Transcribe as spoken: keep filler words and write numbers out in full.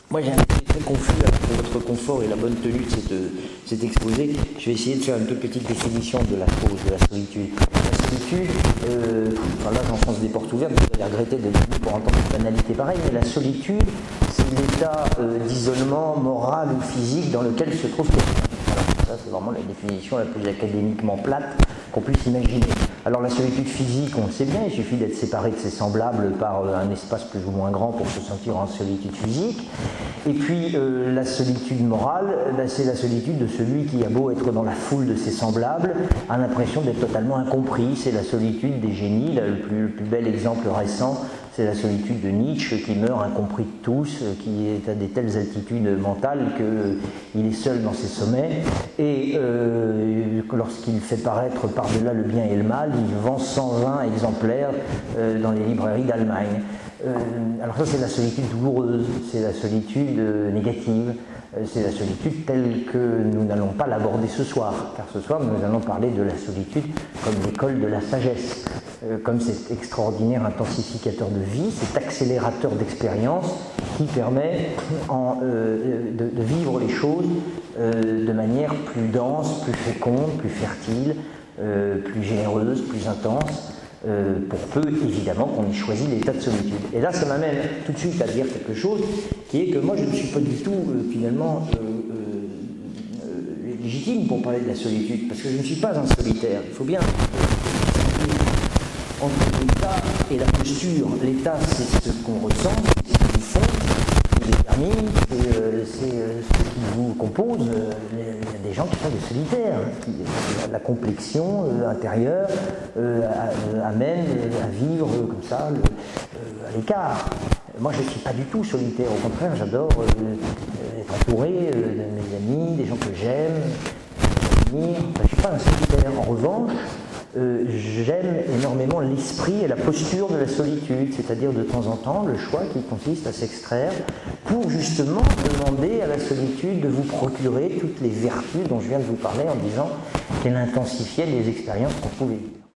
Moi j'ai un esprit très confus là, pour votre confort et la bonne tenue de cette, cet exposé. Je vais essayer de faire une toute petite définition de la cause de la solitude. La solitude, euh, enfin là j'enfonce des portes ouvertes, vous allez regretter d'être venu pour entendre une banalité pareille, mais la solitude, c'est l'état euh, d'isolement moral ou physique dans lequel se trouve quelqu'un. Voilà, ça c'est vraiment la définition la plus académiquement plate qu'on puisse imaginer. Alors la solitude physique, on le sait bien, il suffit d'être séparé de ses semblables par euh, un espace plus ou moins grand pour se sentir en solitude physique. Et puis euh, la solitude morale, ben, c'est la solitude de celui qui a beau être dans la foule de ses semblables, a l'impression d'être totalement incompris. C'est la solitude des génies. Le plus, le plus bel exemple récent, c'est la solitude de Nietzsche qui meurt incompris de tous, qui est à des telles altitudes mentales qu'il est seul dans ses sommets. Et euh, lorsqu'il fait paraître par-delà le bien et le mal, il vend cent vingt exemplaires euh, dans les librairies d'Allemagne. Euh, alors ça c'est la solitude douloureuse, c'est la solitude euh, négative, euh, c'est la solitude telle que nous n'allons pas l'aborder ce soir, car ce soir nous allons parler de la solitude comme l'école de la sagesse, euh, comme cet extraordinaire intensificateur de vie, cet accélérateur d'expérience qui permet en, euh, de, de vivre les choses euh, de manière plus dense, plus féconde, plus fertile, euh, plus généreuse, plus intense. Euh, pour peu évidemment qu'on ait choisi l'état de solitude. Et là ça m'amène tout de suite à dire quelque chose qui est que moi je ne suis pas du tout euh, finalement euh, euh, légitime pour parler de la solitude, parce que je ne suis pas un solitaire. Il faut bien entre l'état et la posture. L'état c'est ce qu'on ressent, c'est ce qui fond, qui détermine, c'est euh, euh, ce qui vous compose. Il y a des gens qui sont des solitaires, qui, la complexion euh, intérieure euh, amène à vivre euh, comme ça, le, euh, à l'écart. Moi je ne suis pas du tout solitaire, au contraire j'adore euh, être entouré euh, de mes amis, des gens que j'aime, je ne suis pas un solitaire. En revanche, Euh, j'aime énormément l'esprit et la posture de la solitude, c'est-à-dire de temps en temps le choix qui consiste à s'extraire pour justement demander à la solitude de vous procurer toutes les vertus dont je viens de vous parler en disant qu'elle intensifiait les expériences qu'on pouvait vivre.